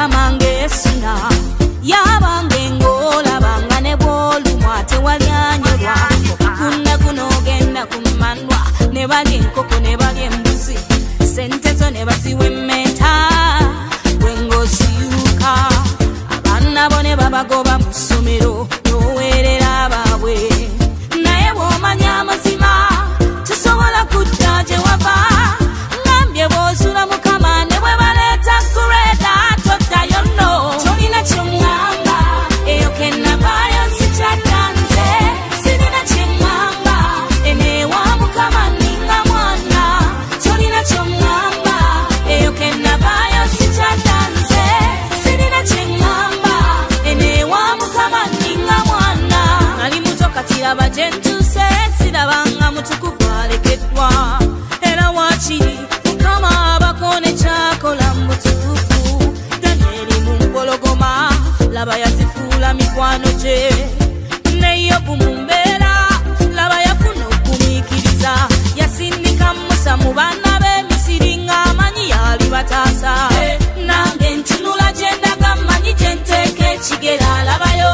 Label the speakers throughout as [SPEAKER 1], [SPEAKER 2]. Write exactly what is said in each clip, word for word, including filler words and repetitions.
[SPEAKER 1] mukama ngesuna yabange ngola bangane bolu mwate walyanyolwa kuna kunogenda kumanwa ne bali nkoko ne bali embuzi sente zo ne baziwe meta wengo siuka abana bone babagoba musomero nowerera babwe naye bomanya mazima tusobola kujaje wava ngambye bozula mukama ne bwe baleta kureda totayo no tolina kyomwamba eyo kenna bayo sichatanze sinina kyomwamba enewa mukama ninga mwana tolina kyomwamba eyo kenna bayo sichatanze sinina kyomwamba enewa mukama ninga mwana nali muto katira bajentuse sirabanga mutukufu alekedwa era wakiri mukama abakone kyakola mutukufu Danieli mumpologoma laba yazifuula mikwano gye ne Yobu mumbeera laba yafuna okumiikiriza yasindika Musa mu baana b'Emisiri ng'amanyi yali bataasa nange ntunula gye ndaga mmanyi gye nteeka ekigera alabayo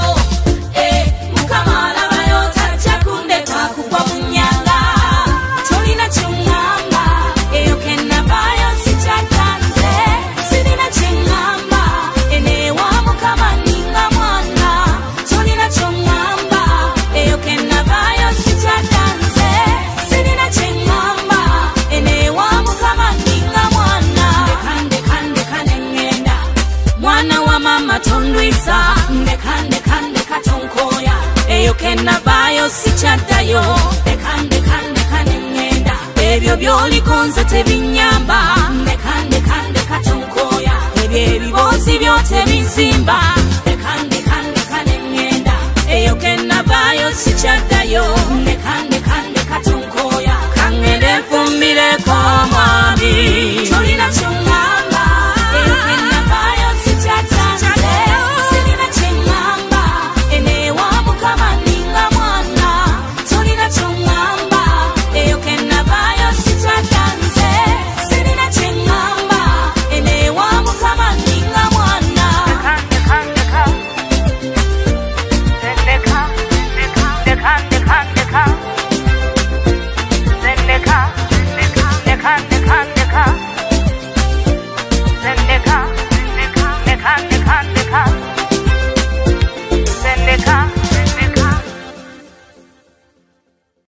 [SPEAKER 1] mukama alabayo tajja kundeka kugwa mu nnyanga tolina kyomwamba eyo kenna bayo sikyatanze sirina kyengamba enewa mukama ninga mwana tolina kyomwamba eyo kenna bayo sikyatanze sirina kyengamba enewa mukama ninga mwana ndeka ndeka nengenda mwana wa mama tondwisa ndeka ndeka ndeka tonkoya eyo kenna bayo sikyaddayo ndeka ndeka ndeka nengenda ebyo byolikonze tebinyamba ndeka ndeka ndeka tonkoya ebyo ebibozi byo tebizimba ndeka ndeka ndeka nengenda eyo kenna bayo sikyaddayo